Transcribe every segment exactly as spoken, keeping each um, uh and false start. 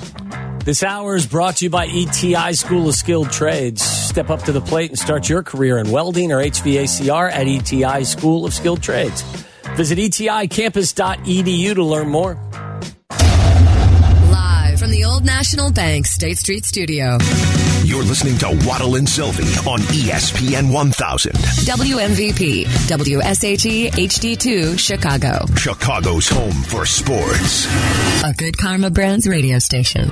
This hour is brought to you by E T I School of Skilled Trades. Step up to the plate and start your career in welding or H V A C R at E T I School of Skilled Trades. Visit E T I campus dot E D U to learn more. Live from the Old National Bank State Street Studio. You're listening to Waddle and Sylvie on E S P N one thousand. W M V P, W S H E H D two, Chicago. Chicago's home for sports. A Good Karma Brands radio station.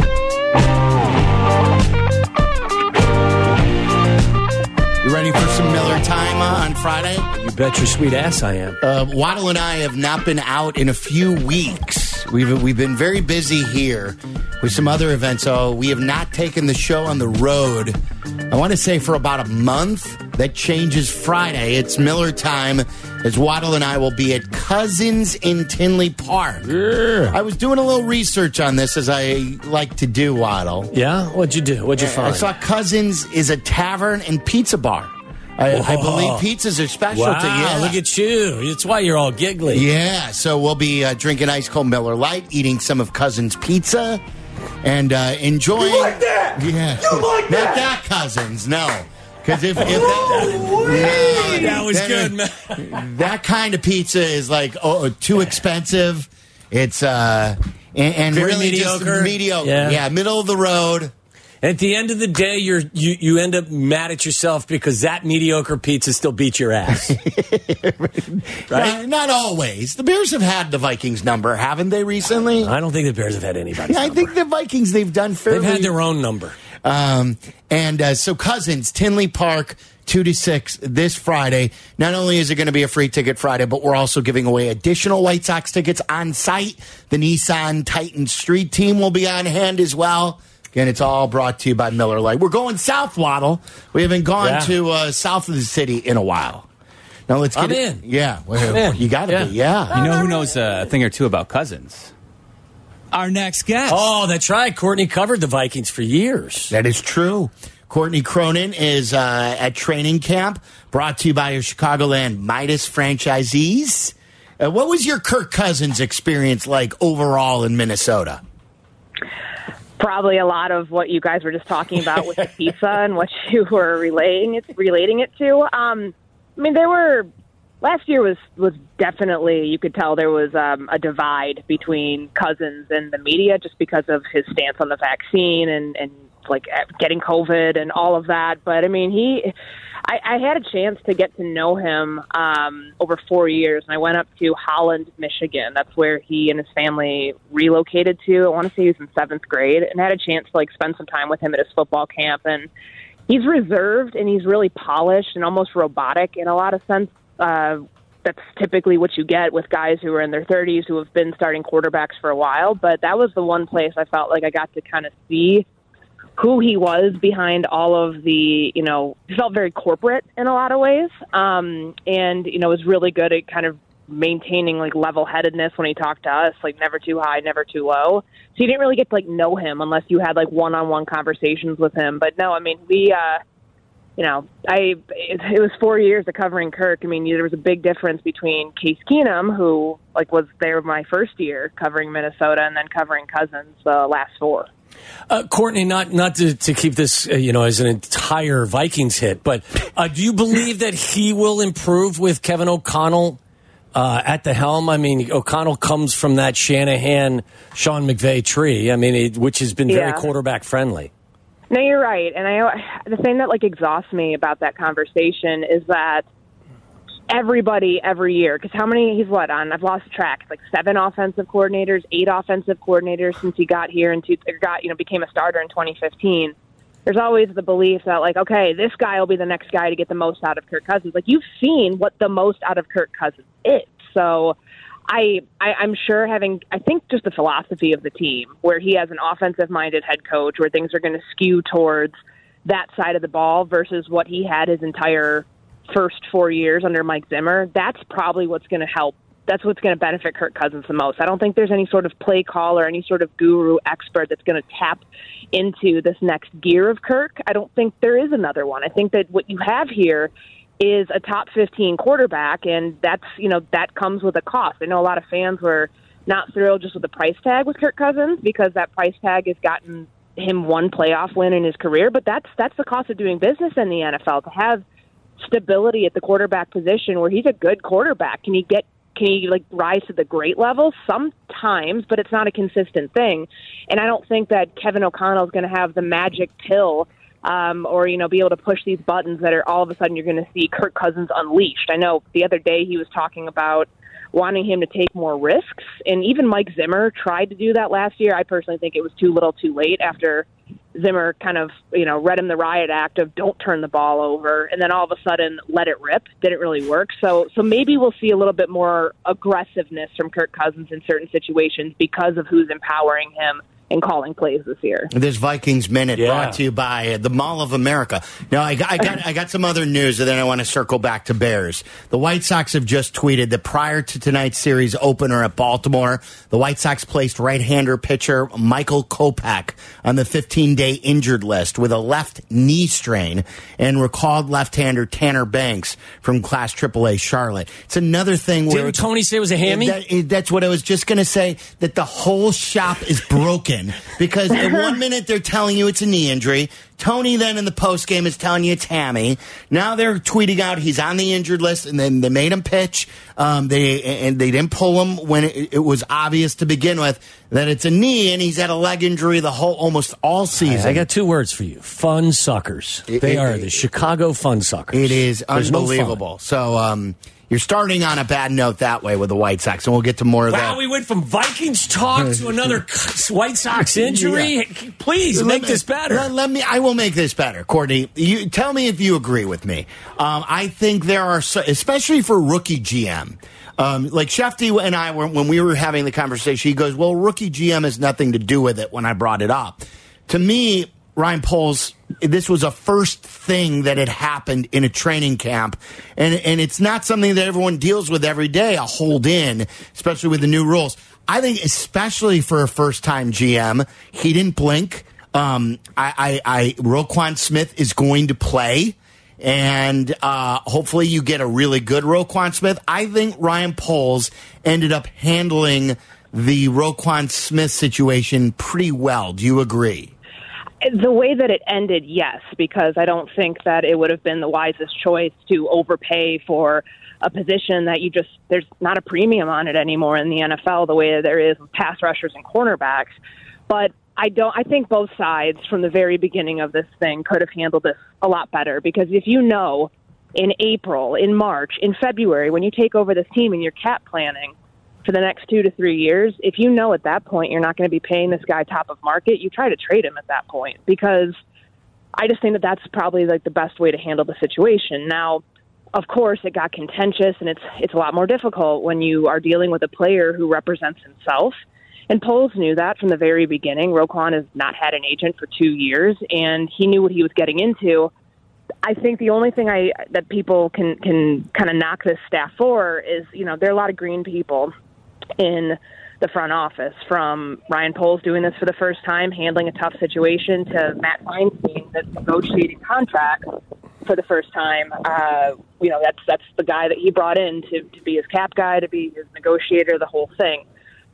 You ready for some Miller time uh, on Friday? You bet your sweet ass I am. Uh, Waddle and I have not been out in a few weeks. We've we've been very busy here with some other events, so we have not taken the show on the road. I want to say for about a month. That changes Friday. It's Miller time as Waddle and I will be at Cousins in Tinley Park. Yeah. I was doing a little research on this, as I like to do, Waddle. Yeah? What'd you do? What'd you find? I saw Cousins is a tavern and pizza bar. I, I believe pizzas are specialty. Wow, Yeah. look at you. That's why you're all giggly. Yeah, so we'll be uh, drinking ice cold Miller Lite, eating some of Cousins' pizza, and uh, enjoying. You like that? Yeah, You like not that? that Cousins, no. Because if, if that, Hey, that was then good, man. That kind of pizza is like oh, too expensive. It's uh and, and Very really mediocre. just mediocre. Yeah. Yeah, middle of the road. At the end of the day, you're, you you end up mad at yourself because that mediocre pizza still beats your ass. Right? Not, not always. The Bears have had the Vikings number, haven't they, recently? I don't think the Bears have had anybody. I think the Vikings, they've done fairly. They've had their own number. Um, and uh, so Cousins, Tinley Park, two to six this Friday. Not only is it going to be a free ticket Friday, but we're also giving away additional White Sox tickets on site. The Nissan Titan Street team will be on hand as well. Again, it's all brought to you by Miller Lite. We're going south, Waddle. We haven't gone Yeah. to uh, south of the city in a while. Now let's get I'm it. in. Yeah, well, I'm in. you got to Yeah. be. Yeah. You know who knows a thing or two about Cousins? Our next guest. Oh, that's right. Courtney covered the Vikings for years. That is true. Courtney Cronin is uh, at training camp, brought to you by your Chicagoland Midas franchisees. Uh, what was your Kirk Cousins experience like overall in Minnesota? Probably a lot of what you guys were just talking about with the pizza and what you were relating it relating it to. Um, I mean, there were last year was was definitely, you could tell there was um, a divide between Cousins and the media just because of his stance on the vaccine and and like getting COVID and all of that. But I mean, he. I, I had a chance to get to know him um, over four years, and I went up to Holland, Michigan. That's where he and his family relocated to. I want to say he was in seventh grade, and had a chance to like spend some time with him at his football camp. And he's reserved, and he's really polished and almost robotic in a lot of sense. Uh, that's typically what you get with guys who are in their thirties who have been starting quarterbacks for a while. But that was the one place I felt like I got to kind of see who he was behind all of the, you know, he felt very corporate in a lot of ways. Um, and, you know, was really good at kind of maintaining like level-headedness when he talked to us, like never too high, never too low. So you didn't really get to like know him unless you had like one-on-one conversations with him. But no, I mean, we, uh, you know, I, it, it was four years of covering Kirk. I mean, there was a big difference between Case Keenum, who like was there my first year covering Minnesota, and then covering Cousins the uh, last four. Uh, Courtney, not not to, to keep this, uh, you know, as an entire Vikings hit, but uh, do you believe that he will improve with Kevin O'Connell uh, at the helm? I mean, O'Connell comes from that Shanahan, Sean McVay tree. I mean, it, which has been very Yeah. quarterback friendly. No, you're right. And I, the thing that like exhausts me about that conversation is that everybody every year, because how many, he's what, on, I've lost track, it's like seven offensive coordinators, eight offensive coordinators since he got here and got, you know, became a starter in twenty fifteen. There's always the belief that like, okay, this guy will be the next guy to get the most out of Kirk Cousins. Like you've seen what the most out of Kirk Cousins is. So I, I, I'm sure having, I think just the philosophy of the team where he has an offensive minded head coach where things are going to skew towards that side of the ball versus what he had his entire first four years under Mike Zimmer, that's probably what's going to help. That's what's going to benefit Kirk Cousins the most. I don't think there's any sort of play call or any sort of guru expert that's going to tap into this next gear of Kirk. I don't think there is another one. I think that what you have here is a top fifteen quarterback, and that's, you know, that comes with a cost. I know a lot of fans were not thrilled just with the price tag with Kirk Cousins, because that price tag has gotten him one playoff win in his career. But that's that's the cost of doing business in the N F L, to have stability at the quarterback position where he's a good quarterback. Can he get can he like rise to the great level? Sometimes, but it's not a consistent thing. And I don't think that Kevin O'Connell is going to have the magic pill um, or, you know, be able to push these buttons that are all of a sudden you're going to see Kirk Cousins unleashed. I know the other day he was talking about wanting him to take more risks, and even Mike Zimmer tried to do that last year. I personally think it was too little too late after Zimmer kind of, you know, read him the riot act of don't turn the ball over, and then all of a sudden let it rip. Didn't really work. So so maybe we'll see a little bit more aggressiveness from Kirk Cousins in certain situations because of who's empowering him and calling plays this year. This Vikings Minute yeah. brought to you by the Mall of America. Now, I got, I got I got some other news, and then I want to circle back to Bears. The White Sox have just tweeted that prior to tonight's series opener at Baltimore, the White Sox placed right-hander pitcher Michael Kopech on the fifteen-day injured list with a left knee strain, and recalled left-hander Tanner Banks from Class triple A Charlotte. It's another thing where... Didn't Tony say it was a hammy? That, that's what I was just going to say, that the whole shop is broken. Because at one minute they're telling you it's a knee injury. Tony then in the post game is telling you it's hammy. Now they're tweeting out he's on the injured list, and then they made him pitch. Um, they and they didn't pull him when it, it was obvious to begin with that it's a knee, and he's had a leg injury the whole almost all season. I got two words for you: fun suckers. It, they it, are it, the Chicago fun suckers. It is There's unbelievable. No so. Um, You're starting on a bad note that way with the White Sox, and we'll get to more of wow, that. Wow, we went from Vikings talk to another White Sox injury. Yeah. Please let make me, this better. Let, let me. I will make this better, Courtney. You tell me if you agree with me. Um, I think there are, so, especially for rookie G M. Um, like Shefty and I were when we were having the conversation. He goes, "Well, rookie G M has nothing to do with it." When I brought it up, to me, Ryan Poles, this was a first thing that had happened in a training camp, and and it's not something that everyone deals with every day, a hold in, especially with the new rules. I think especially for a first-time G M, he didn't blink. Um, I, I, I Roquan Smith is going to play, and uh, hopefully you get a really good Roquan Smith. I think Ryan Poles ended up handling the Roquan Smith situation pretty well. Do you agree? The way that it ended, yes, because I don't think that it would have been the wisest choice to overpay for a position that you just, there's not a premium on it anymore in the N F L the way that there is with pass rushers and cornerbacks. But I don't, I think both sides from the very beginning of this thing could have handled this a lot better, because if you know in April, in March, in February, when you take over this team and you're cap planning for the next two to three years, if you know at that point you're not going to be paying this guy top of market, you try to trade him at that point, because I just think that that's probably like the best way to handle the situation. Now, of course, it got contentious, and it's it's a lot more difficult when you are dealing with a player who represents himself. And Poles knew that from the very beginning. Roquan has not had an agent for two years, and he knew what he was getting into. I think the only thing I that people can can kind of knock this staff for is, you know, there are a lot of green people in the front office, from Ryan Poles doing this for the first time, handling a tough situation, to Matt Feinstein that's negotiating contracts for the first time. Uh, you know, that's that's the guy that he brought in to, to be his cap guy, to be his negotiator, the whole thing.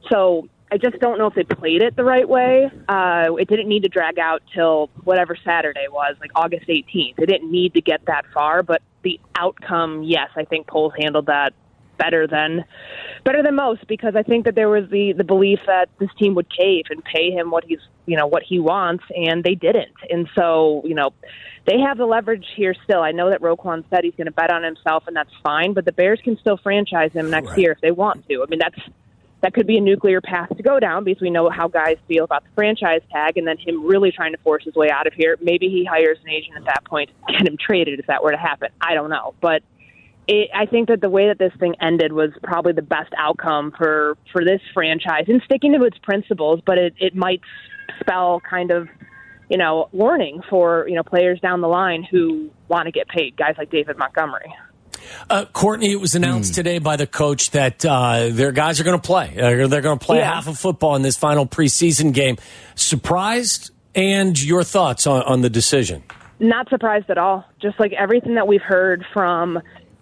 So I just don't know if they played it the right way. Uh, it didn't need to drag out till whatever Saturday was, like August eighteenth. It didn't need to get that far, but the outcome, yes, I think Poles handled that better than better than most, because I think that there was the, the belief that this team would cave and pay him what he's, you know, what he wants, and they didn't. And so, you know, they have the leverage here still. I know that Roquan said he's going to bet on himself, and that's fine, but the Bears can still franchise him next right. year if they want to. I mean, that's that could be a nuclear path to go down, because we know how guys feel about the franchise tag, and then him really trying to force his way out of here. Maybe he hires an agent at that point to get him traded if that were to happen. I don't know. But It, I think that the way that this thing ended was probably the best outcome for, for this franchise, and sticking to its principles, but it, it might spell kind of, you know, warning for, you know, players down the line who want to get paid, guys like David Montgomery. Uh, Courtney, it was announced mm. today by the coach that uh, their guys are going to play. Uh, they're going to play yeah. half of football in this final preseason game. Surprised? And your thoughts on, on the decision? Not surprised at all. Just like everything that we've heard from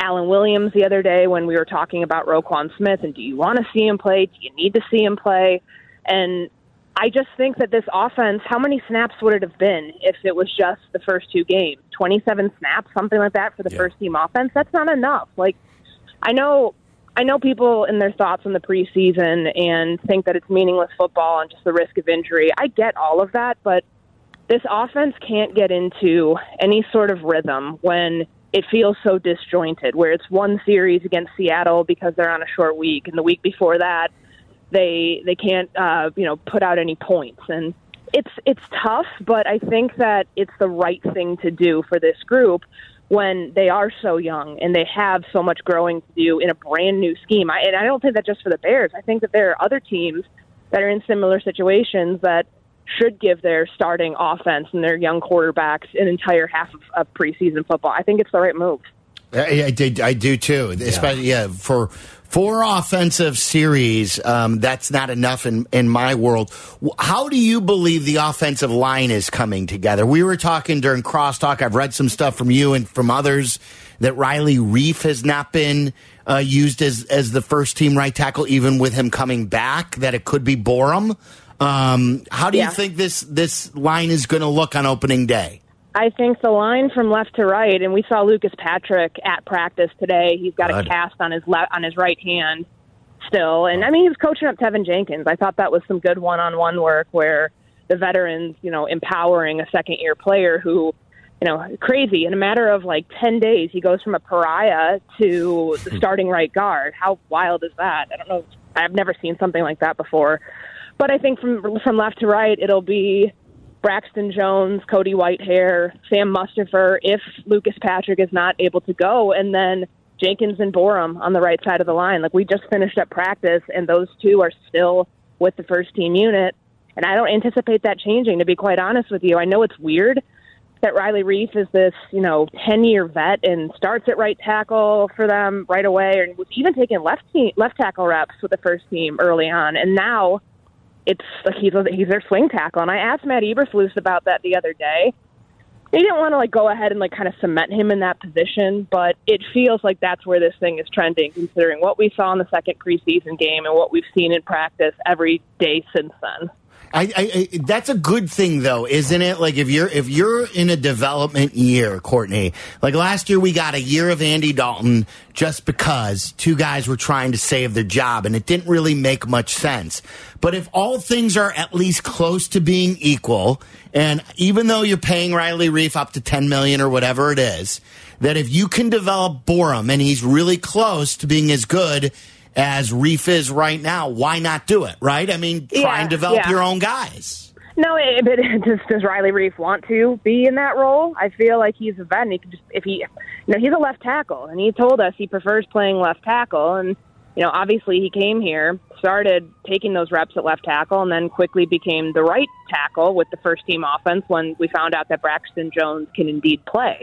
Alan Williams the other day when we were talking about Roquan Smith and do you want to see him play? Do you need to see him play? And I just think that this offense, how many snaps would it have been if it was just the first two games? twenty-seven snaps, something like that for the yeah. first team offense? That's not enough. Like, I know I know people in their thoughts in the preseason and think that it's meaningless football and just the risk of injury. I get all of that, but this offense can't get into any sort of rhythm when it feels so disjointed, where it's one series against Seattle because they're on a short week, and the week before that, they they can't uh, you know put out any points. And it's it's tough, but I think that it's the right thing to do for this group when they are so young and they have so much growing to do in a brand new scheme. I, and I don't think that just for the Bears. I think that there are other teams that are in similar situations that should give their starting offense and their young quarterbacks an entire half of, of preseason football. I think it's the right move. I, I did. I do too. Especially, yeah, for four offensive series, um, that's not enough in in my world. How do you believe the offensive line is coming together? We were talking during crosstalk. I've read some stuff from you and from others that Riley Reiff has not been uh, used as as the first team right tackle, even with him coming back. That it could be Borum. Um, how do yeah. you think this this line is going to look on opening day? I think the line from left to right, and we saw Lucas Patrick at practice today. He's got God. a cast on his left on his right hand still, and I mean he was coaching up Tevin Jenkins. I thought that was some good one-on-one work where the veterans, you know, empowering a second-year player who, you know, crazy in a matter of like ten days, he goes from a pariah to the starting right guard. How wild is that? I don't know. I've never seen something like that before. But I think from from left to right, it'll be Braxton Jones, Cody Whitehair, Sam Mustipher, if Lucas Patrick is not able to go, and then Jenkins and Borum on the right side of the line. Like, we just finished up practice, and those two are still with the first-team unit. And I don't anticipate that changing, to be quite honest with you. I know it's weird that Riley Reiff is this, you know, ten-year vet and starts at right tackle for them right away, and was even taking left team, left tackle reps with the first team early on. And now it's like he's, he's their swing tackle. And I asked Matt Eberflus about that the other day. He didn't want to like go ahead and like kind of cement him in that position, but it feels like that's where this thing is trending, considering what we saw in the second preseason game and what we've seen in practice every day since then. I, I, I, that's a good thing, though, isn't it? Like, if you're if you're in a development year, Courtney, like last year we got a year of Andy Dalton just because two guys were trying to save their job, and it didn't really make much sense. But if all things are at least close to being equal, and even though you're paying Riley Reiff up to ten million dollars or whatever it is, that if you can develop Borum and he's really close to being as good as Reiff is right now, why not do it, right? I mean, try yeah, and develop yeah. your own guys. No, it, but does, does Riley Reiff want to be in that role? I feel like he's a vet, and he can just, if he, you know, he's a left tackle, and he told us he prefers playing left tackle, and, you know, obviously he came here, started taking those reps at left tackle, and then quickly became the right tackle with the first team offense when we found out that Braxton Jones can indeed play.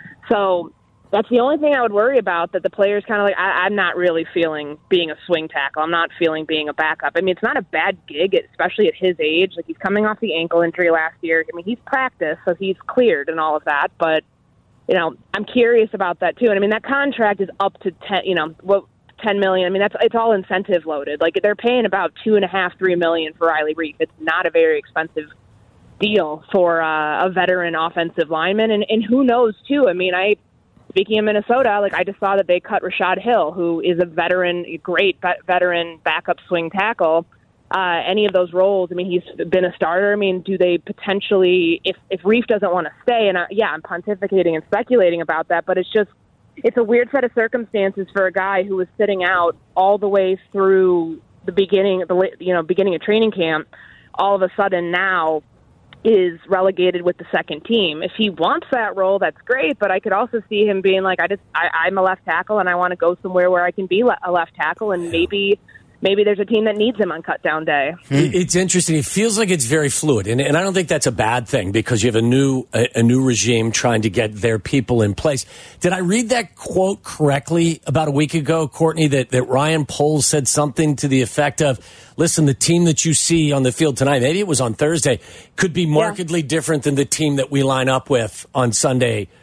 So that's the only thing I would worry about, that the players kind of like, I, I'm not really feeling being a swing tackle. I'm not feeling being a backup. I mean, it's not a bad gig, especially at his age. Like, he's coming off the ankle injury last year. I mean, he's practiced, so he's cleared and all of that. But, you know, I'm curious about that, too. And, I mean, that contract is up to ten, you know, what, ten million. I mean, that's it's all incentive loaded. Like, they're paying about two and a half, three million for Riley Reiff. It's not a very expensive deal for uh, a veteran offensive lineman. And, and who knows, too? I mean, I... Speaking of Minnesota, like I just saw that they cut Rashad Hill, who is a veteran, great veteran backup swing tackle. Uh, any of those roles, I mean, he's been a starter. I mean, do they potentially, if if Reiff doesn't want to stay, and I, yeah, I'm pontificating and speculating about that, but it's just, it's a weird set of circumstances for a guy who was sitting out all the way through the beginning, the you know, beginning of training camp. All of a sudden now is relegated with the second team. If he wants that role, that's great, but I could also see him being like, I just, I, I'm a left tackle and I want to go somewhere where I can be le- a left tackle, and maybe maybe there's a team that needs him on cut down day. It's interesting. It feels like it's very fluid, and, and I don't think that's a bad thing, because you have a new a, a new regime trying to get their people in place. Did I read that quote correctly about a week ago, Courtney, that, that Ryan Poles said something to the effect of, listen, the team that you see on the field tonight, maybe it was on Thursday, could be markedly yeah. different than the team that we line up with on Sunday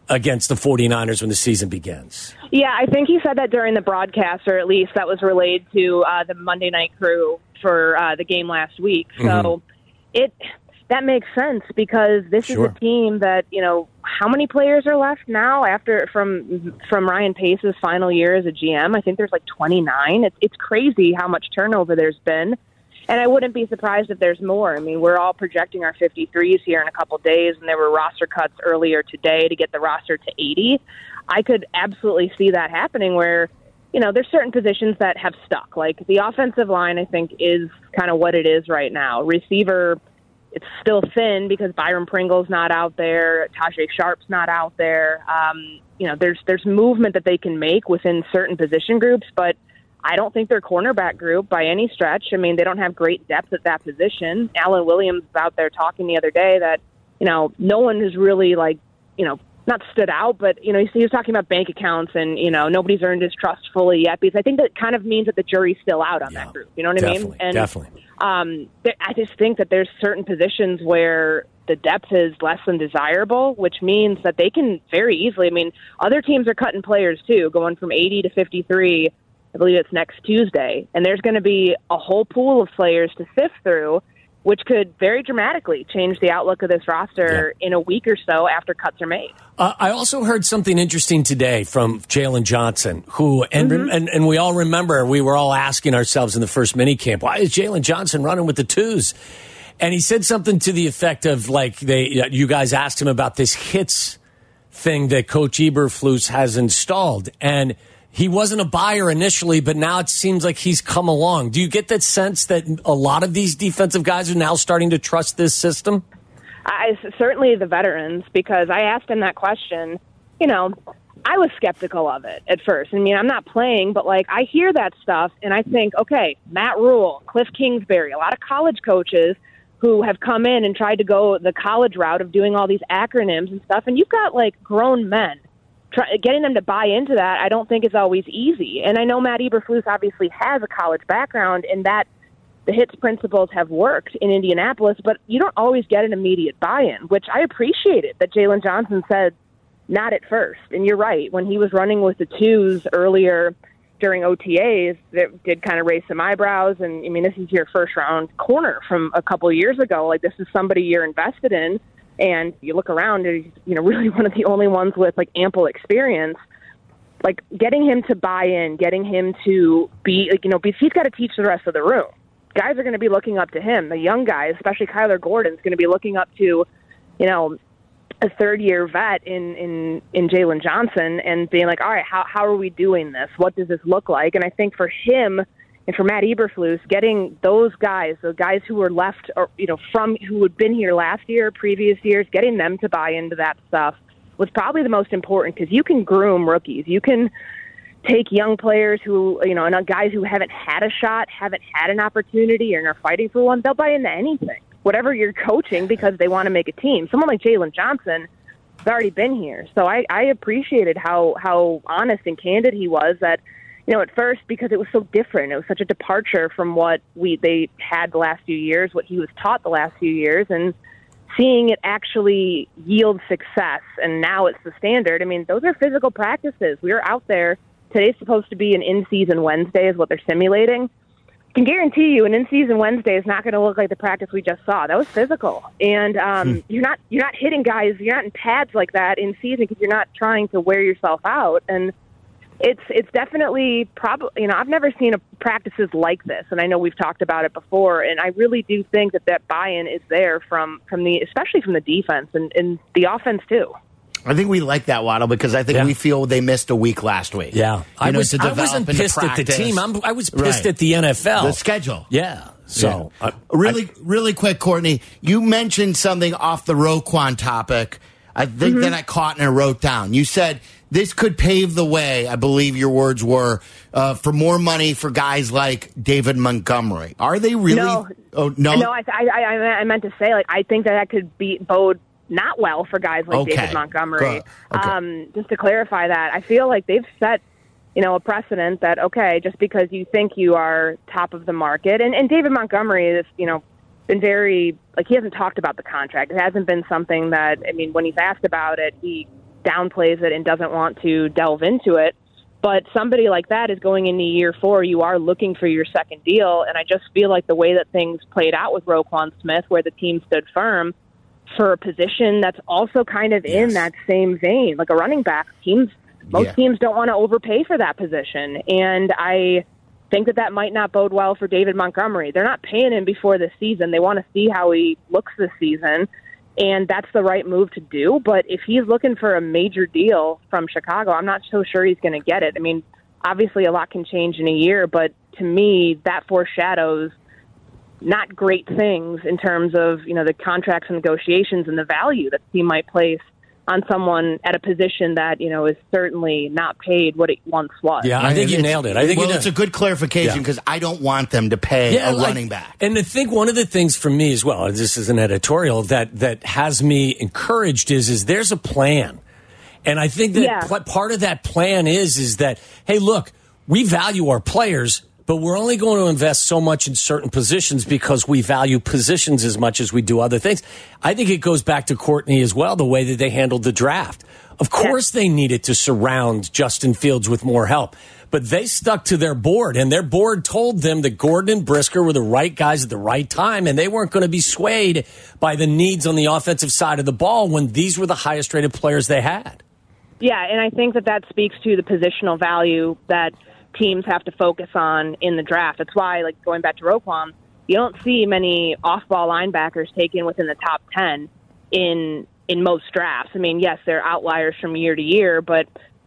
against the 49ers when the season begins. Yeah, I think he said that during the broadcast, or at least that was relayed to uh, the Monday Night Crew for uh, the game last week. So mm-hmm. it that makes sense because this sure. is a team that, you know, how many players are left now after from from Ryan Pace's final year as a G M? I think there's like twenty-nine. It's it's crazy how much turnover there's been. And I wouldn't be surprised if there's more. I mean, we're all projecting our fifty-threes here in a couple days, and there were roster cuts earlier today to get the roster to eighty. I could absolutely see that happening where, you know, there's certain positions that have stuck. Like the offensive line, I think, is kind of what it is right now. Receiver, it's still thin because Byron Pringle's not out there. Tajay Sharp's not out there. Um, you know, there's there's movement that they can make within certain position groups, but I don't think their cornerback group by any stretch. I mean, they don't have great depth at that position. Alan Williams was out there talking the other day that, you know, no one has really, like, you know, not stood out, but, you know, he was talking about bank accounts and, you know, nobody's earned his trust fully yet because I think that kind of means that the jury's still out on yeah, that group. You know what I mean? And definitely. Um, I just think that there's certain positions where the depth is less than desirable, which means that they can very easily, I mean, other teams are cutting players too, going from eighty to fifty-three. I believe it's next Tuesday, and there's going to be a whole pool of players to sift through, which could very dramatically change the outlook of this roster yeah. in a week or so after cuts are made. Uh, I also heard something interesting today from Jalen Johnson, who, and, mm-hmm. and and we all remember, we were all asking ourselves in the first minicamp, why is Jalen Johnson running with the twos? And he said something to the effect of, like, they, you guys asked him about this hits thing that Coach Eberflus has installed, and he wasn't a buyer initially, but now it seems like he's come along. Do you get that sense that a lot of these defensive guys are now starting to trust this system? I, certainly the veterans, because I asked him that question. You know, I was skeptical of it at first. I mean, I'm not playing, but, like, I hear that stuff, and I think, okay, Matt Rule, Cliff Kingsbury, a lot of college coaches who have come in and tried to go the college route of doing all these acronyms and stuff, and you've got, like, grown men. Try, getting them to buy into that, I don't think is always easy. And I know Matt Eberflus obviously has a college background and that the HITS principles have worked in Indianapolis, but you don't always get an immediate buy-in, which I appreciated that Jalen Johnson said not at first. And you're right, when he was running with the twos earlier during O T As, that did kind of raise some eyebrows. And, I mean, this is your first-round corner from a couple of years ago. Like, this is somebody you're invested in. And you look around, and he's, you know, really one of the only ones with, like, ample experience. Like, getting him to buy in, getting him to be, like, you know, because he's got to teach the rest of the room. Guys are going to be looking up to him. The young guys, especially Kyler Gordon's going to be looking up to, you know, a third-year vet in, in, in Jalen Johnson and being like, all right, how how are we doing this? What does this look like? And I think for him and for Matt Eberflus, getting those guys, the guys who were left, or, you know, from who had been here last year, previous years, getting them to buy into that stuff was probably the most important because you can groom rookies. You can take young players who, you know, and guys who haven't had a shot, haven't had an opportunity, and are fighting for one. They'll buy into anything, whatever you're coaching, because they want to make a team. Someone like Jalen Johnson has already been here. So I, I appreciated how, how honest and candid he was that, you know, at first, because it was so different. It was such a departure from what we they had the last few years, what he was taught the last few years, and seeing it actually yield success, and now it's the standard. I mean, those are physical practices. We were out there. Today's supposed to be an in-season Wednesday is what they're simulating. I can guarantee you an in-season Wednesday is not going to look like the practice we just saw. That was physical. And um, hmm. you're not you're not hitting guys. You're not in pads like that in season because you're not trying to wear yourself out. And It's it's definitely probably, you know, I've never seen a practices like this, and I know we've talked about it before, and I really do think that that buy-in is there from, from the, especially from the defense and, and the offense too. I think we like that, Waddle, because I think yeah. we feel they missed a week last week. Yeah. You I, know, was, I wasn't pissed at the team. I'm, I was pissed right. at the N F L. The schedule. Yeah. So, yeah. I, really, I, really quick, Courtney, you mentioned something off the Roquan topic. I think mm-hmm. that I caught and I wrote down. You said this could pave the way, I believe your words were, uh, for more money for guys like David Montgomery. Are they really? No. Oh, no. No, I, I, I meant to say, like, I think that that could be bode not well for guys like okay. David Montgomery. Okay. Um, just to clarify that, I feel like they've set, you know, a precedent that, okay, just because you think you are top of the market, and, and David Montgomery is, you know, been very, like, he hasn't talked about the contract. It hasn't been something that, I mean, when he's asked about it, he downplays it and doesn't want to delve into it. But somebody like that is going into year four. You are looking for your second deal. And I just feel like the way that things played out with Roquan Smith, where the team stood firm for a position that's also kind of in yes. that same vein, like a running back. Teams, most yeah. teams don't want to overpay for that position. And I think that that might not bode well for David Montgomery. They're not paying him before the season. They want to see how he looks this season. And that's the right move to do. But if he's looking for a major deal from Chicago, I'm not so sure he's going to get it. I mean, obviously a lot can change in a year, but to me, that foreshadows not great things in terms of, you know, the contracts and negotiations and the value that the team might place on someone at a position that, you know, is certainly not paid what it once was. Yeah, I think you nailed it. I think well, you it's a good clarification because yeah. I don't want them to pay yeah, a like, running back. And I think one of the things for me as well, this is an editorial that that has me encouraged is is there's a plan. And I think that yeah. pl- part of that plan is is that, hey, look, we value our players, but we're only going to invest so much in certain positions because we value positions as much as we do other things. I think it goes back to Courtney as well, the way that they handled the draft. Of course yeah. they needed to surround Justin Fields with more help, but they stuck to their board, and their board told them that Gordon and Brisker were the right guys at the right time, and they weren't going to be swayed by the needs on the offensive side of the ball when these were the highest-rated players they had. Yeah, and I think that that speaks to the positional value that teams have to focus on in the draft. That's why, like going back to Roquan, you don't see many off-ball linebackers taken within the top ten in in most drafts. I mean, yes, they're outliers from year to year, but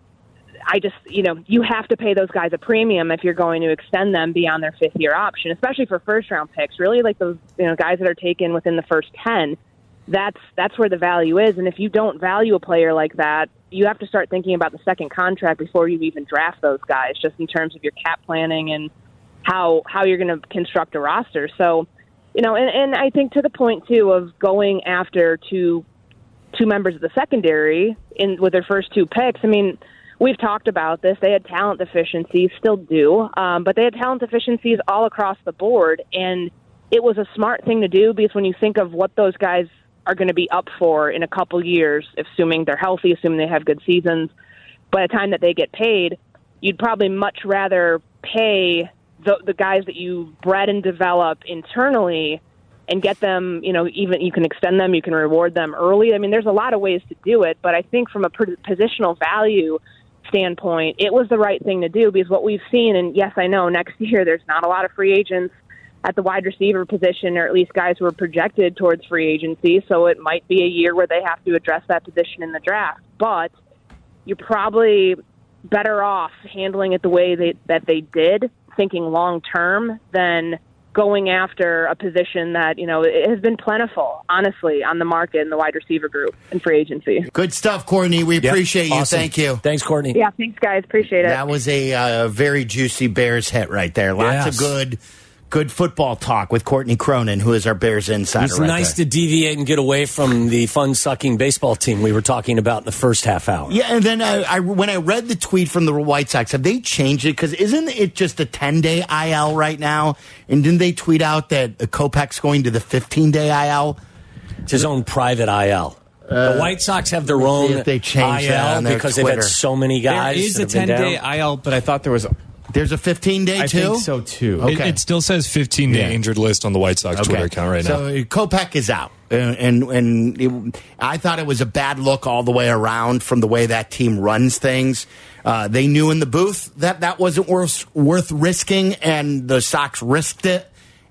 I just, you know, you have to pay those guys a premium if you're going to extend them beyond their fifth-year option, especially for first-round picks. Really, like those, you know, guys that are taken within the first ten, that's that's where the value is. And if you don't value a player like that, you have to start thinking about the second contract before you even draft those guys, just in terms of your cap planning and how how you're going to construct a roster. So, you know, and, and I think to the point, too, of going after two two members of the secondary in with their first two picks, I mean, we've talked about this. They had talent deficiencies, still do, um, but they had talent deficiencies all across the board, and it was a smart thing to do because when you think of what those guys are going to be up for in a couple years, assuming they're healthy, assuming they have good seasons, by the time that they get paid, you'd probably much rather pay the, the guys that you bred and develop internally and get them, you know, even you can extend them, you can reward them early. I mean, there's a lot of ways to do it, but I think from a positional value standpoint, it was the right thing to do because what we've seen, and yes, I know next year there's not a lot of free agents at the wide receiver position, or at least guys who are projected towards free agency. So it might be a year where they have to address that position in the draft. But you're probably better off handling it the way they, that they did, thinking long term, than going after a position that, you know, it has been plentiful, honestly, on the market in the wide receiver group and free agency. Good stuff, Courtney. We yep. appreciate you. Awesome. Thank you. Thanks, Courtney. Yeah, thanks, guys. Appreciate it. That was a uh, very juicy Bears hit right there. Lots yes. of good good football talk with Courtney Cronin, who is our Bears insider. It's right nice there. to deviate and get away from the fun-sucking baseball team we were talking about in the first half hour. Yeah, and then I, I, when I read the tweet from the White Sox, have they changed it? Because isn't it just a ten-day I L right now? And didn't they tweet out that Kopech's going to the fifteen-day I L? It's his own private I L. Uh, the White Sox have their own if they changed I L that on their because Twitter. they've had so many guys. There is that a have been ten-day down. I L, but I thought there was a There's a fifteen-day I too? think so, too. Okay. It, it still says fifteen-day Yeah. injured list on the White Sox Okay. Twitter account right now. So Kopech is out. And and, and it, I thought it was a bad look all the way around from the way that team runs things. Uh, they knew in the booth that that wasn't worth, worth risking, and the Sox risked it.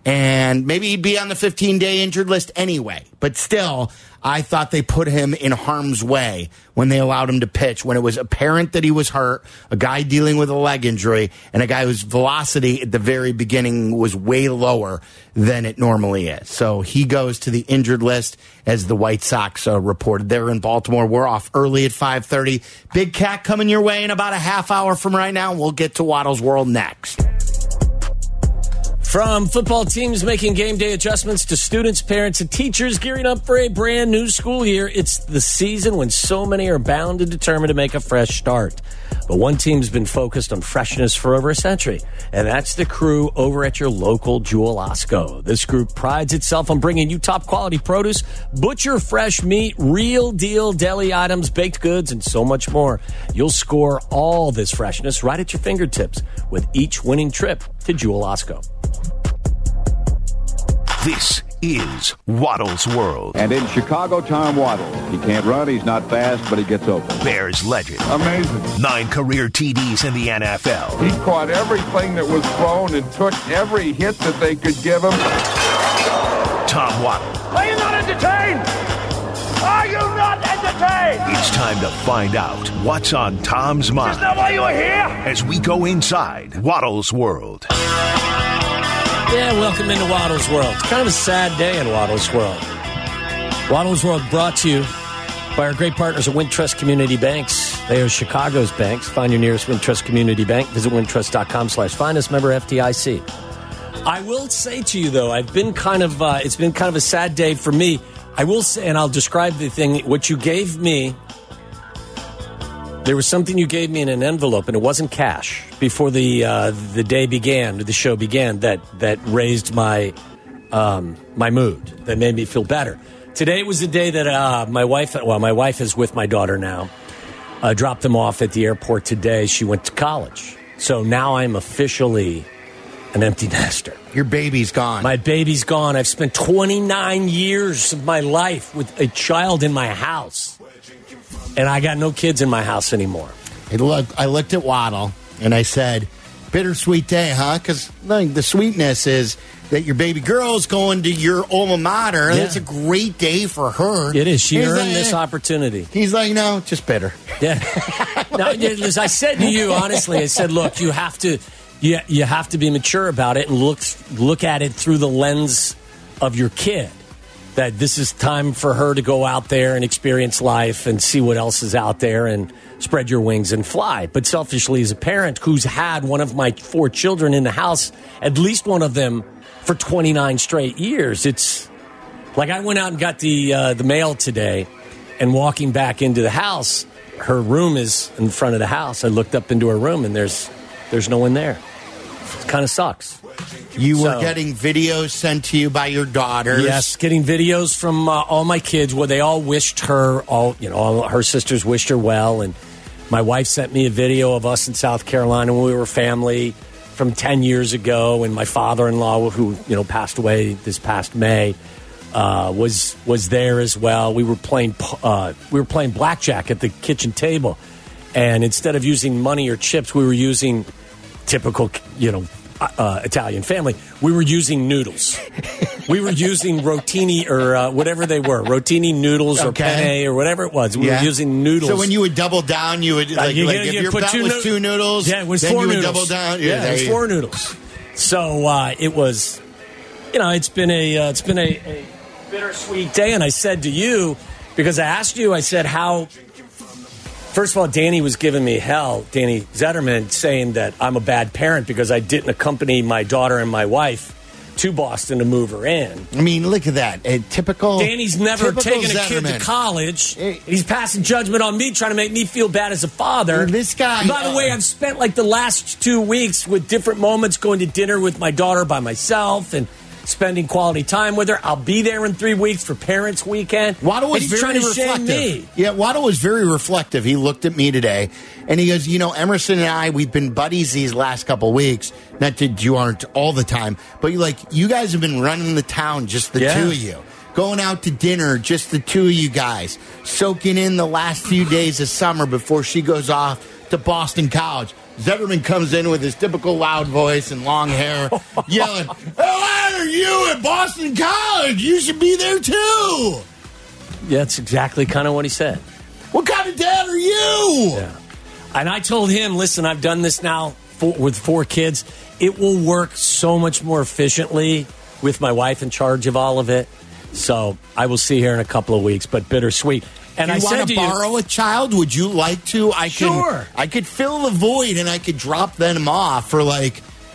And maybe he'd be on the fifteen-day injured list anyway. But still, I thought they put him in harm's way when they allowed him to pitch, when it was apparent that he was hurt, a guy dealing with a leg injury, and a guy whose velocity at the very beginning was way lower than it normally is. So he goes to the injured list, as the White Sox uh, reported. They're in Baltimore. We're off early at five thirty. Big Cat coming your way in about a half hour from right now. We'll get to Waddle's World next. From football teams making game day adjustments to students, parents, and teachers gearing up for a brand new school year, it's the season when so many are bound and determined to make a fresh start. But one team's been focused on freshness for over a century, and that's the crew over at your local Jewel Osco. This group prides itself on bringing you top quality produce, butcher fresh meat, real deal deli items, baked goods, and so much more. You'll score all this freshness right at your fingertips with each winning trip to Jewel Osco. This is Waddle's World. And in Chicago, Tom Waddle. He can't run, he's not fast, but he gets open. Bears legend. Amazing. Nine career T Ds in the N F L. He caught everything that was thrown and took every hit that they could give him. Tom Waddle. Are you not entertained? Are you not entertained? It's time to find out what's on Tom's mind. Is that why you are here? As we go inside Waddle's World. Yeah, welcome into Waddle's World. It's kind of a sad day in Waddle's World. Waddle's World brought to you by our great partners at Wintrust Community Banks. They are Chicago's banks. Find your nearest Wintrust Community Bank. Visit wintrust.com slash find us. Member F D I C. I will say to you, though, I've been kind of, uh, it's been kind of a sad day for me. I will say, and I'll describe the thing, what you gave me. There was something you gave me in an envelope, and it wasn't cash, before the uh, the day began, the show began, that that raised my um, my mood, that made me feel better. Today was the day that uh, my wife, well, my wife is with my daughter now, uh, dropped them off at the airport today. She went to college. So now I'm officially an empty nester. Your baby's gone. My baby's gone. I've spent twenty-nine years of my life with a child in my house. And I got no kids in my house anymore. I looked, I looked at Waddle, and I said, bittersweet day, huh? Because like, the sweetness is that your baby girl's going to your alma mater. Yeah. That's a great day for her. It is. She He's earned like, this opportunity. He's like, no, just bitter. Yeah. Now, as I said to you, honestly, I said, look, you have to, you, you have to be mature about it and look look at it through the lens of your kid. That this is time for her to go out there and experience life and see what else is out there and spread your wings and fly. But selfishly, as a parent who's had one of my four children in the house, at least one of them for twenty-nine straight years, it's like I went out and got the uh, the mail today, and walking back into the house, her room is in front of the house. I looked up into her room, and there's there's no one there. It kind of sucks. You So- were getting videos sent to you by your daughters. Yes, getting videos from uh, all my kids where they all wished her, all you know, all her sisters wished her well, and my wife sent me a video of us in South Carolina when we were family from ten years ago, and my father-in-law, who you know passed away this past May, uh, was was there as well. We were playing uh, we were playing blackjack at the kitchen table, and instead of using money or chips, we were using typical, you know. Uh, Italian family, we were using noodles. We were using rotini or uh, whatever they were, rotini noodles or Okay. penne or whatever it was. We Yeah. were using noodles. So when you would double down, you would, like, Uh, you- like you- if you your put bet two was noo- two noodles, yeah, it was then four you would noodles. double down. Yeah, there it was you- four noodles. So uh, it was, you know, it's been a uh, it's been a, a bittersweet day. And I said to you, because I asked you, I said how. First of all, Danny was giving me hell, Danny Zetterman, saying that I'm a bad parent because I didn't accompany my daughter and my wife to Boston to move her in. I mean, look at that. A typical. Danny's never typical taken a kid Zetterman. to college. He's passing judgment on me, trying to make me feel bad as a father. This guy- And by the way, I've spent like the last two weeks with different moments going to dinner with my daughter by myself and spending quality time with her. I'll be there in three weeks for Parents Weekend. Waddle was and he's very trying to shame reflective. me. Yeah, Waddle was very reflective. He looked at me today, and he goes, you know, Emerson and I, we've been buddies these last couple weeks. Not that you aren't all the time, but like you guys have been running the town, just the Yeah. two of you. Going out to dinner, just the two of you guys. Soaking in the last few days of summer before she goes off to Boston College. Zetterman comes in with his typical loud voice and long hair, yelling, "How loud are you at Boston College? You should be there too." Yeah, that's exactly kind of what he said. What kind of dad are you? Yeah. And I told him, listen, I've done this now for, with four kids. It will work so much more efficiently with my wife in charge of all of it. So I will see her in a couple of weeks, but bittersweet. And you I said want to to you, borrow a child? Would you like to? I Sure. Can, I could fill the void and I could drop them off for like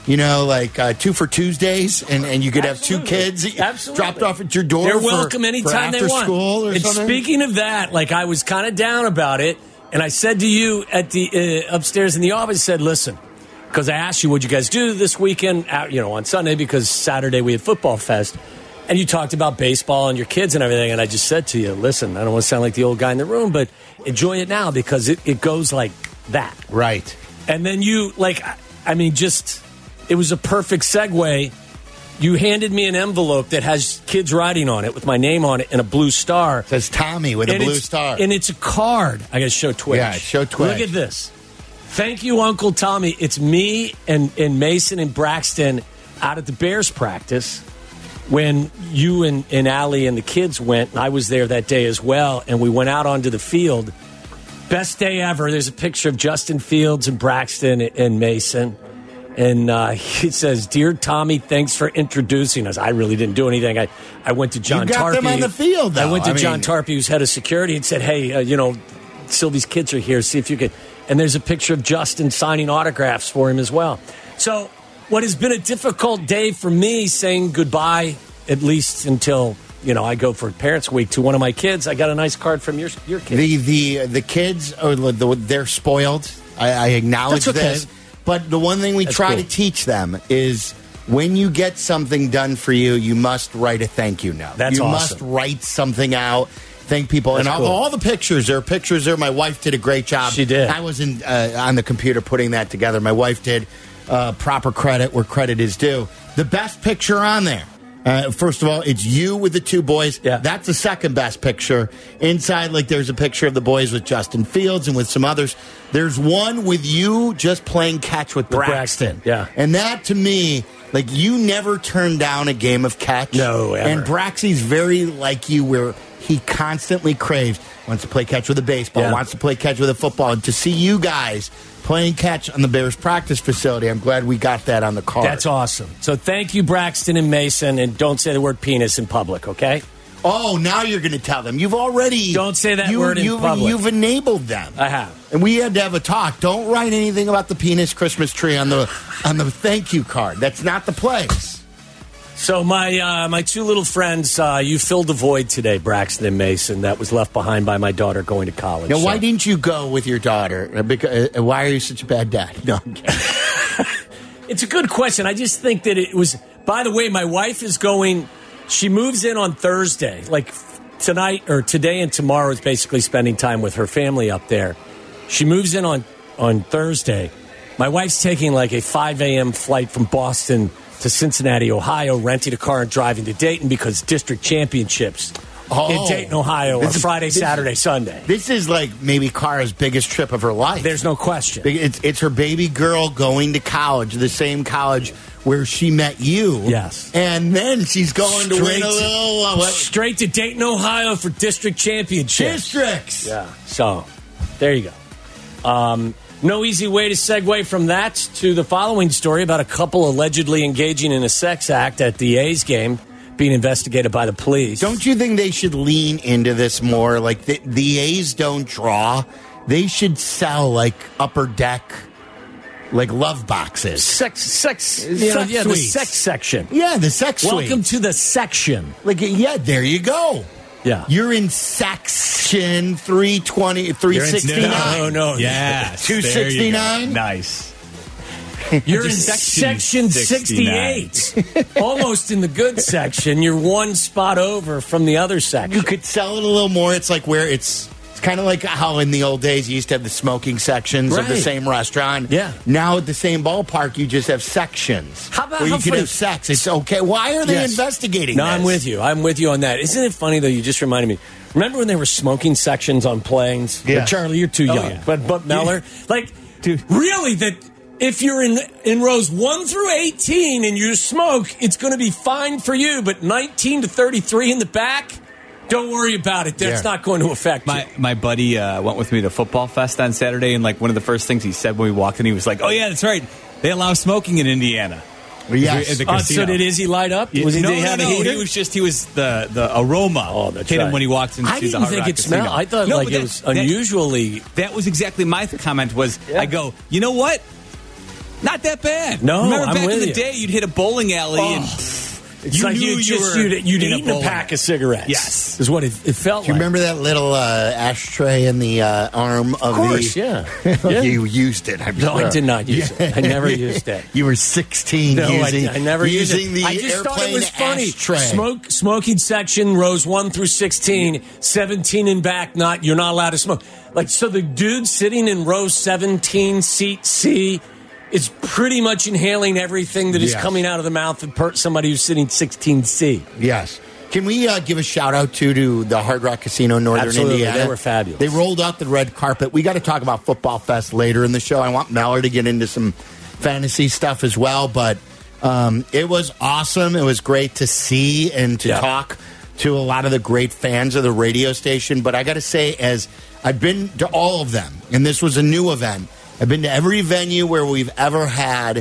You know, like uh, two for Tuesdays, and, and you could Absolutely. have two kids Absolutely. dropped off at your door. They're for, welcome for anytime after they want. School or and something. speaking of that, like I was kind of down about it, and I said to you at the uh, upstairs in the office, said, "Listen," because I asked you, "What'd you guys do this weekend?" Out, you know, on Sunday because Saturday we had Football Fest, and you talked about baseball and your kids and everything, and I just said to you, "Listen, I don't want to sound like the old guy in the room, but enjoy it now because it, it goes like that." Right. And then you, like, I mean, just. It was a perfect segue. You handed me an envelope that has kids writing on it with my name on it and a blue star. It says Tommy with a and blue it's- star. And it's a card. I got to show Twitch. Yeah, show Twitch. Look at this. Thank you, Uncle Tommy. It's me and, and Mason and Braxton out at the Bears practice when you and, and Allie and the kids went. And I was there that day as well. And we went out onto the field. Best day ever. There's a picture of Justin Fields and Braxton and Mason. And uh, he says, "Dear Tommy, thanks for introducing us." I really didn't do anything. I, I went to John You got Tarpey. them on the field, though. I went to I John mean- Tarpey, who's head of security, and said, "Hey, uh, you know, Sylvie's kids are here. See if you could." And there's a picture of Justin signing autographs for him as well. So what has been a difficult day for me saying goodbye, at least until, you know, I go for Parents Week to one of my kids. I got a nice card from your your kid. The the the kids are the, they're spoiled. I, I acknowledge That's okay. this, but the one thing we That's try cool. to teach them is when you get something done for you, you must write a thank you note. That's you awesome. must write something out. Thank people, That's and all, cool. all the pictures. There are pictures there. My wife did a great job. She did. I wasn't uh, on the computer putting that together. My wife did uh, proper credit where credit is due. The best picture on there. Uh, first of all, it's you with the two boys. Yeah. That's the second best picture. Inside, like, there's a picture of the boys with Justin Fields and with some others. There's one with you just playing catch with Braxton. Braxton, yeah. And that, to me, like, you never turn down a game of catch. No, ever. And Braxy's very like you, where he constantly craves, wants to play catch with a baseball, Yeah. wants to play catch with a football. And to see you guys playing catch on the Bears practice facility, I'm glad we got that on the card. That's awesome. So thank you, Braxton and Mason, and don't say the word penis in public, okay? Oh, now you're going to tell them. You've already... Don't say that you, word in you've, public. You've enabled them. I have. And we had to have a talk. Don't write anything about the penis Christmas tree on the on the thank you card. That's not the place. So my uh, my two little friends, uh, you filled the void today, Braxton and Mason, that was left behind by my daughter going to college. Now, So- why didn't you go with your daughter? Uh, Because, uh, why are you such a bad dad? No, I'm kidding. It's a good question. I just think that it was. By the way, my wife is going. She moves in on Thursday. Like tonight or today and tomorrow is basically spending time with her family up there. She moves in on on Thursday. My wife's taking like a five a.m. flight from Boston to Cincinnati, Ohio, renting a car and driving to Dayton because district championships Oh. in Dayton, Ohio, This on is- Friday, this- Saturday, Sunday. This is like maybe Kara's biggest trip of her life. There's no question. It's, it's her baby girl going to college, the same college where she met you. Yes. And then she's going to win Straight a to- little uh, what, Straight to Dayton, Ohio for district championships. districts. Yeah. So, there you go. Um, no easy way to segue from that to the following story about a couple allegedly engaging in a sex act at the A's game being investigated by the police. Don't you think they should lean into this more? Like the, the A's don't draw. They should sell like upper deck, like love boxes. sex, sex, you know, Sex yeah, the suites. sex section. Yeah, the sex Welcome suite. to the section. Like, yeah, there you go. Yeah. You're in section three twenty, three sixty-nine. No, no, no. Yes. two sixty-nine? there you go. Nice. You're in Section section sixty-nine. sixty-eight. Almost in the good section. You're one spot over from the other section. You could sell it a little more. It's like where it's it's kind of like how in the old days you used to have the smoking sections of the Right. same restaurant. Yeah. Now at the same ballpark you just have sections. How about where you how can funny- have sex? It's okay. Why are they Yes. investigating No, this? I'm with you. I'm with you on that. Isn't it funny though? You just reminded me. Remember when they were smoking sections on planes? Yeah. But Charlie, you're too Oh, young. yeah. But but Meller, like, Dude. really that if you're in in rows one through eighteen and you smoke, it's going to be fine for you. But nineteen to thirty-three in the back, don't worry about it. That's Yeah. not going to affect My you. my buddy uh, went with me to Football Fest on Saturday, and like one of the first things he said when we walked in, he was like, "Oh yeah, that's right. They allow smoking in Indiana." Yes. At the Uh, casino. so did Izzy light up? Was he, no, did he no, have no. a heater? He was just he was the the aroma. Oh, that's hit him right. when he walked into I the didn't Hard think Rock it smelled. Casino. I thought No, like but it that- was that- unusually. That was exactly my comment. Was Yeah. I go, you know what? Not that bad. No, remember I'm back with in the you. day, you'd hit a bowling alley Oh. and It's you like knew you you just were you'd, you'd in a eaten a, bowling pack alley. of cigarettes. Yes. is what it, it felt Do you like. remember that little uh, ashtray in the uh, arm of, Of course, the? yeah. yeah. You used it. I'm No, sure. I did not use it. I never used it. You were sixteen No, using. I, I never used using it. the I just airplane thought it was funny. ashtray. Smoke, smoking section, rows one through sixteen, seventeen and back. Not you're not allowed to smoke. Like so, the dude sitting in row seventeen, seat C, is pretty much inhaling everything that is Yes. coming out of the mouth of per- somebody who's sitting sixteen C. Yes. Can we uh, give a shout out to to the Hard Rock Casino, Northern Absolutely. Indiana? They were fabulous. They rolled out the red carpet. We got to talk about Football Fest later in the show. I want Mellor to get into some fantasy stuff as well, but um, it was awesome. It was great to see and to Yeah. talk to a lot of the great fans of the radio station. But I got to say, as I've been to all of them, and this was a new event, I've been to every venue where we've ever had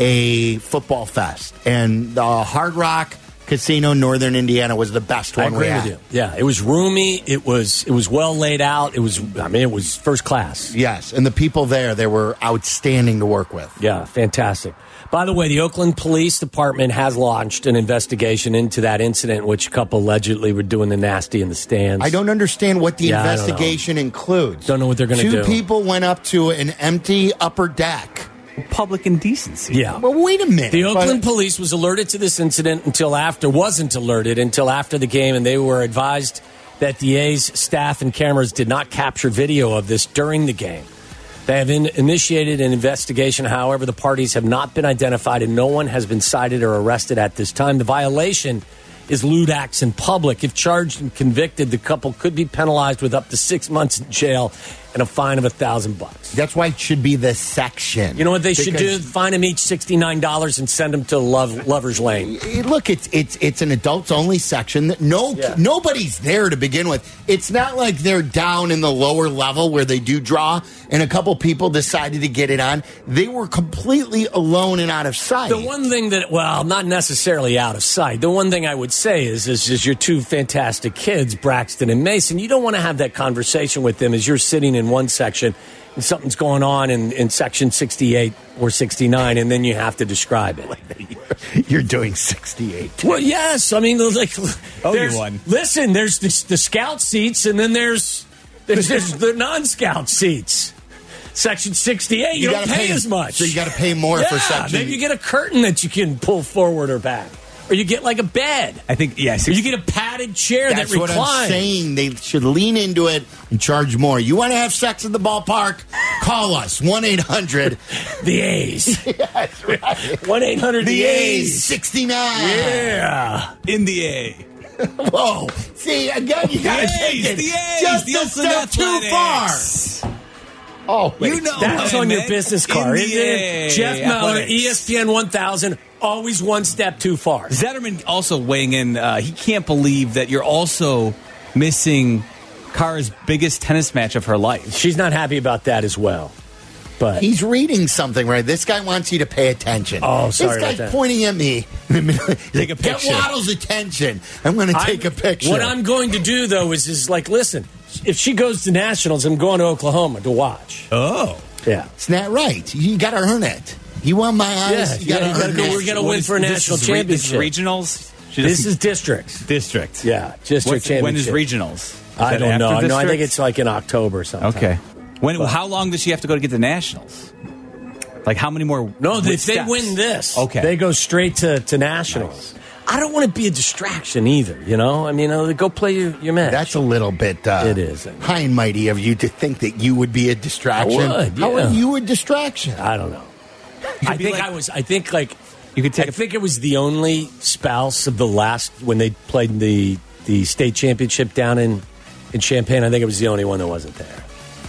a football fest, and the Hard Rock Casino, Northern Indiana, was the best I one agree we had. with you. Yeah, it was roomy. It was it was well laid out. It was. I mean, it was first class. Yes, and the people there, they were outstanding to work with. Yeah, fantastic. By the way, the Oakland Police Department has launched an investigation into that incident, in which a couple allegedly were doing the nasty in the stands. I don't understand what the Yeah, I don't know. investigation includes. Don't know what they're gonna Two do. people went up to an empty upper deck. public indecency. Yeah. Well, wait a minute. The Oakland But- police was alerted to this incident until after, wasn't alerted until after the game, and they were advised that the A's staff and cameras did not capture video of this during the game. They have in, initiated an investigation. However, the parties have not been identified and no one has been cited or arrested at this time. The violation is lewd acts in public. If charged and convicted, the couple could be penalized with up to six months in jail and a fine of a thousand bucks. That's why it should be the section. You know what they should do? Because- Fine them each sixty-nine dollars and send them to Love, Lover's Lane. Look, it's it's it's an adults only section. That no Yeah. nobody's there to begin with. It's not like they're down in the lower level where they do draw, and a couple people decided to get it on. They were completely alone and out of sight. The one thing that, well, not necessarily out of sight. The one thing I would say is, is, is your two fantastic kids, Braxton and Mason. You don't want to have that conversation with them as you're sitting in one section and something's going on in, in section sixty-eight or sixty-nine, and then you have to describe it. You're doing sixty-eight. Well, yes. I mean, like, Oh, there's- you won. Listen, there's the, the scout seats, and then there's there's, there's the non-scout seats. Section sixty-eight, you, don't gotta pay, as much. So you got to pay more yeah, for section. maybe you get a curtain that you can pull forward or back, or you get like a bed. I think, yes. Or you get a padded chair That's that what reclines. I'm saying. They should lean into it and charge more. You want to have sex at the ballpark? Call us one eight hundred The A's. That's right. one eight hundred The the A's A's. sixty-nine. Yeah. in the A. Whoa. See, again, you got to The take A's, it the A's, just the a Oakland step too far. Athletics. Oh, wait. You know That's what I on your meant. business In card, the isn't it? A. Jeff Mellor, Athletics. E S P N one thousand, always one step too far. Zetterman also weighing in. Uh, he can't believe that you're also missing Kara's biggest tennis match of her life. She's not happy about that as well. But He's reading something, right? This guy wants you to pay attention. Oh, sorry This about guy's that. pointing at me. Take a picture. Get Waddle's attention. I'm going to take I'm- a picture. What I'm going to do, though, is, is like, listen, if she goes to Nationals, I'm going to Oklahoma to watch. Oh. Yeah. It's not right. You got to earn it. You want my eyes? Yeah, you got you gotta to earn go- it. we're gonna win for a national this is re- This championship. is regionals? She This doesn't- is districts. district. Yeah, district What's- championship. When is regionals? Is I that don't know. after No, I think districts? it's like in October or something. Okay. When? How long does she have to go to get the nationals? Like how many more? No, what if they steps? win this, Okay. they go straight to, to Nationals. I don't want to be a distraction either, you know? I mean, uh, go play your, your match. That's a little bit uh, It is. high and mighty of you to think that you would be a distraction. I would, How yeah. are you a distraction? I don't know. I be think like- I was, I think like, You could take I a- think it was the only spouse of the last, when they played the, the state championship down in, in Champaign, I think it was the only one that wasn't there.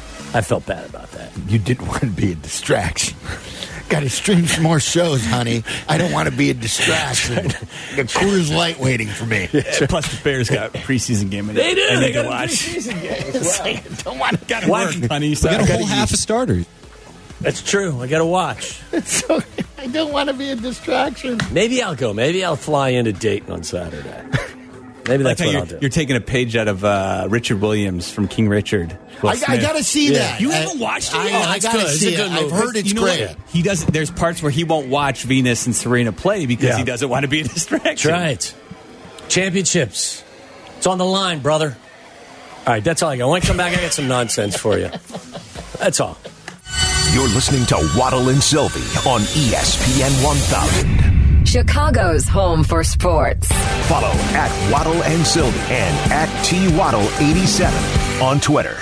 I felt bad about that. You didn't want to be a distraction. Got to stream some more shows, honey. I don't want to be a distraction. Got Coors Light waiting for me. Plus, the Bears got a preseason game. In They do. I They need got to a watch. preseason game. It's like, I don't want to. Got to work, honey. So We got a gotta whole eat. half a starter. That's true. I got to watch. So, I don't want to be a distraction. Maybe I'll go. Maybe I'll fly into Dayton on Saturday. Maybe that's like what you're, I'll do. You're taking a page out of uh, Richard Williams from King Richard. Will I, I Smith. got to see Yeah. that. You I- haven't watched it I, yet? I It's got to good. It's see a good it. I've movie. heard it's You know great. what? He does. There's parts where he won't watch Venus and Serena play because Yeah. he doesn't want to be a distraction. That's right. Championships. It's on the line, brother. All right, that's all I got. When I come back, I got some nonsense for you. That's all. You're listening to Waddle and Sylvie on E S P N one thousand. Chicago's home for sports. Follow at Waddle and Sylvie and at T Waddle eighty-seven on Twitter.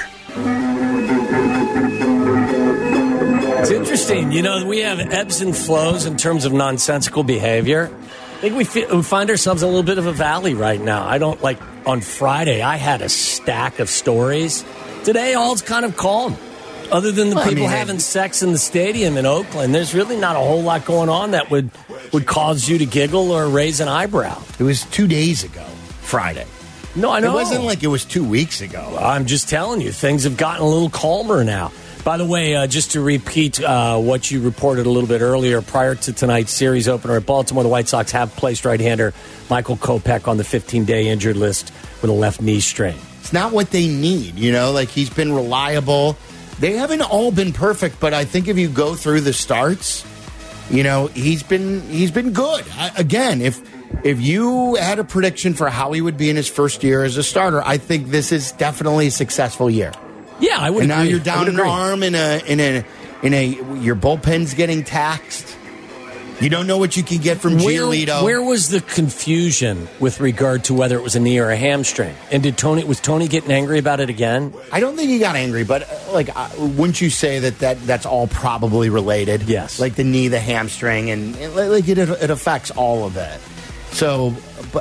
It's interesting. You know, we have ebbs and flows in terms of nonsensical behavior. I think we, feel, we find ourselves in a little bit of a valley right now. I don't like on Friday, I had a stack of stories. Today, all's kind of calm. Other than the Well, I people mean, having I- sex in the stadium in Oakland, there's really not a whole lot going on that would, would cause you to giggle or raise an eyebrow. It was two days ago, Friday. No, I know. It wasn't like it was two weeks ago. I'm just telling you, things have gotten a little calmer now. By the way, uh, just to repeat uh, what you reported a little bit earlier, prior to tonight's series opener at Baltimore, the White Sox have placed right-hander Michael Kopech on the fifteen-day injured list with a left knee strain. It's not what they need, you know? Like, he's been reliable. They haven't all been perfect, but I think if you go through the starts, you know, he's been he's been good. I, again, if if you had a prediction for how he would be in his first year as a starter, I think this is definitely a successful year. Yeah, I would And agree. now you're I down would an agree. arm in a in a in a your bullpen's getting taxed. You don't know what you can get from Where, Giolito. where was the confusion with regard to whether it was a knee or a hamstring? And did Tony was Tony getting angry about it again? I don't think he got angry, but uh, like, uh, wouldn't you say that, that that's all probably related? Yes. Like the knee, the hamstring, and, and like it, it affects all of it. So, but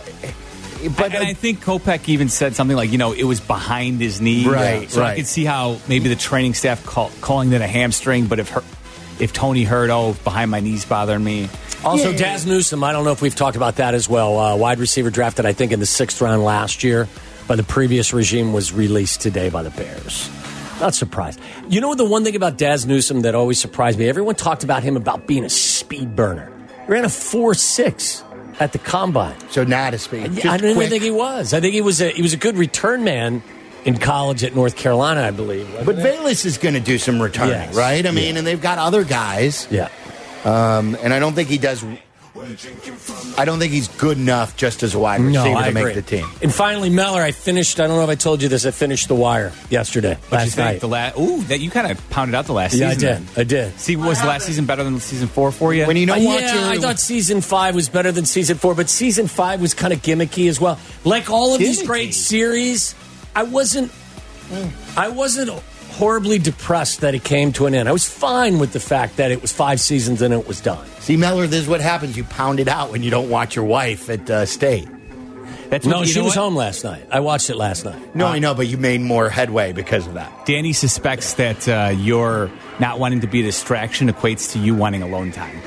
but and I think Kopech even said something like, you know, it was behind his knee. Right, So I right. could see how maybe the training staff call, calling that a hamstring, but if her, if Tony heard, oh, behind my knee's bothering me. Also, Yeah. Daz Newsome, I don't know if we've talked about that as well. Uh, wide receiver drafted, I think, in the sixth round last year by the previous regime, was released today by the Bears. Not surprised. You know the one thing about Daz Newsome that always surprised me? Everyone talked about him about being a speed burner. He ran a four six at the combine. so not a speed. Just I don't even quick. think he was. I think he was a, he was a good return man in college at North Carolina, I believe. wasn't But it? Velus is going to do some returning, Yes. right? I mean, Yeah. and they've got other guys, Yeah. um, and I don't think he does. I don't think he's good enough just as a wide receiver No, I to agree. make the team. And finally, Meller, I finished, I don't know if I told you this, I finished The Wire yesterday, What you last think? night. The last, ooh, that you kind of pounded out the last Yeah, I season. did. then. I did. See, was last season better than season four for you? When you don't Uh, want yeah, to, I thought season five was better than season four, but season five was kind of gimmicky as well. Like all of these Gimmicky? great series, I wasn't, I wasn't horribly depressed that it came to an end. I was fine with the fact that it was five seasons and it was done. see, Meller, this is what happens. You pound it out when you don't watch your wife at uh, state. That's No, what- you she know was what? home last night. I watched it last night. No, I know, but you made more headway because of that. Danny suspects that uh, your not wanting to be a distraction equates to you wanting alone time.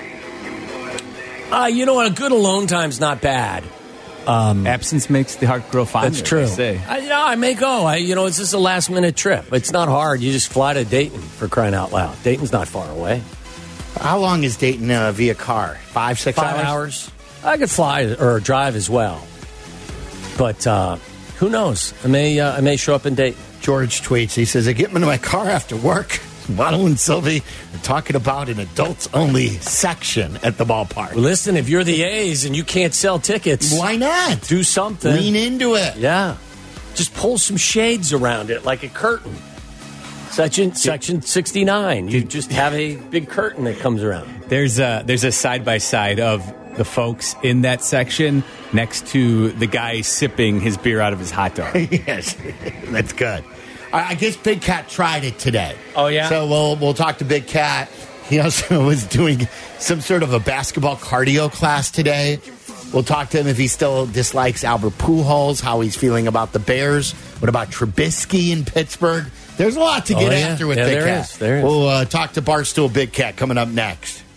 Uh, you know what? A good alone time's not bad. Absence makes the heart grow fonder. That's true. They say. I, you know, I may go. I, you know, it's just a last minute trip. It's not hard. You just fly to Dayton, for crying out loud. Dayton's not far away. How long is Dayton uh, via car? Five, six Five hours? hours. I could fly or drive as well. But uh, who knows? I may uh, I may show up in Dayton. George tweets, he says, I get into my car after work. Waddle and Sylvie are talking about an adults-only section at the ballpark. Listen, if you're the A's and you can't sell tickets, Why not? do something. Lean into it. Yeah. Just pull some shades around it like a curtain. Section section sixty-nine. You just have a big curtain that comes around. There's a there's a side by side of the folks in that section next to the guy sipping his beer out of his hot dog. Yes, that's good. I I guess Big Cat tried it today. Oh, yeah? So we'll we'll talk to Big Cat. He also was doing some sort of a basketball cardio class today. We'll talk to him if he still dislikes Albert Pujols, how he's feeling about the Bears. What about Trubisky in Pittsburgh? There's a lot to Oh, get yeah. after with Yeah, Big there Cat. is. There is. We'll uh, talk to Barstool Big Cat coming up next.